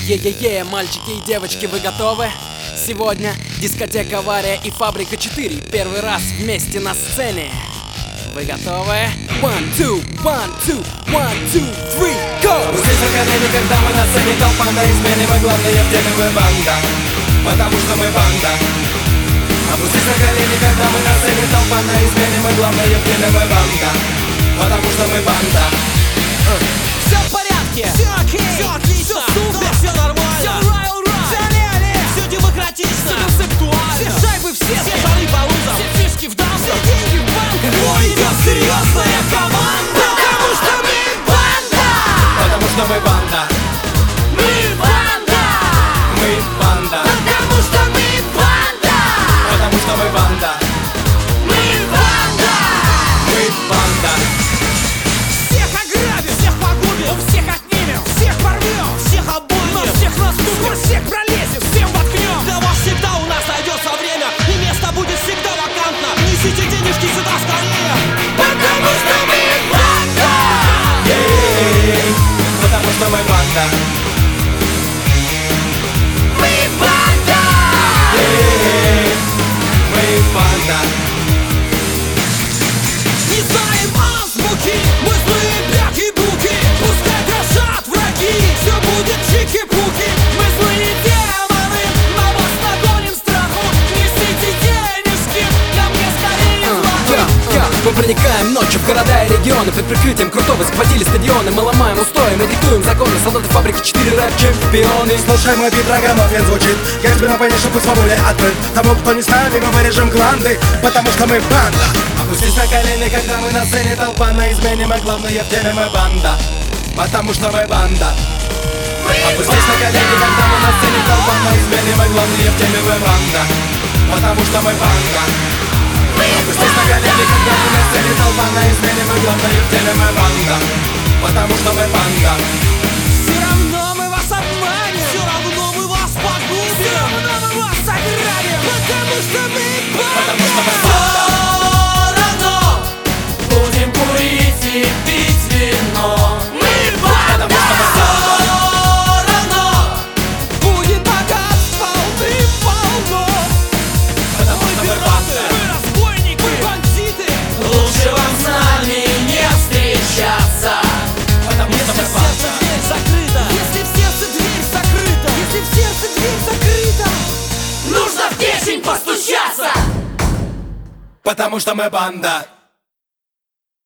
Е-е-е, мальчики и девочки, вы готовы? Сегодня дискотека Авария и Фабрика 4 первый раз вместе на сцене. Вы готовы? 1, 2, 1, 2, 1, 2, 3, go! Опустись на колени, когда мы на сцене, толпа на измене, мы главные в теме, мы банда, потому что мы банда. Опустись на колени, когда мы на сцене, толпа на измене, мы главные в теме, мы банда, потому что мы банда. Все в порядке, все окей, все отлично, все супер, все нормально, все right, все лели, все демократично, все концептуально, все шайбы, все шары по лузам, все фишки в даун, все деньги в банк. Бой идет серьезная команда, потому что мы банда, потому что мы банда, мы банда, мы банда, потому что мы банда, потому что мы банда, мы банда. мы банда. Всех ограбим, всех погубим, всех отнимем, всех порвем, всех обуем, но всех наступим, сквозь всех пролезем, всем воткнем. Для вас всегда у нас найдется время, и место будет всегда вакантно. Несите денежки сюда скорее, потому что мы банда. Ей, потому что мы банда, Мы банда. ей, мы банда. Не знаем азбуки, мы злые бяки-буки. Пускай дрожат враги, все будет чики-пуки. Мы злые демоны, на вас нагоним страху. Несите денежки, ко мне скорее звонок. Мы проникаем ночью в города и регионы. Под прикрытием крутого захватили стадионы. Мы ломаем устои, мы диктуем законы. Солдаты Фабрики 4 рэп-чемпионы. Слушай, мой бит рагамофон звучит. Я тебе напомню, чтобы свободе открыт. Тому, кто не с нами, мы вырежем гланды, потому что мы банда. Опустись на колени, когда мы на сцене, толпа на измене, мы главные в теме, мы банда, потому что мы банда. Опустись на колени, когда мы на сцене, толпа на измене, мы главные в теме, мы банда, потому что мы банда. Опустись на колени, когда мы на сцене, толпа на измене, мы главные в теме, мы банда, потому что мы банда. Все равно мы вас обманем, все равно мы вас погубим, все равно мы вас ограбим, потому что мы банда. Потому что мы банда. Будем курить и пить вино. Мы банда. Все равно будет богатство полным-полно. Потому что мы банда. Мы разбойники, мы бандиты. Лучше вам с нами не встречаться. Потому что мы банда. Дверь закрыта. Если в сердце дверь закрыта. Если в сердце дверь закрыта, нужно в печень постучаться. Потому что мы банда.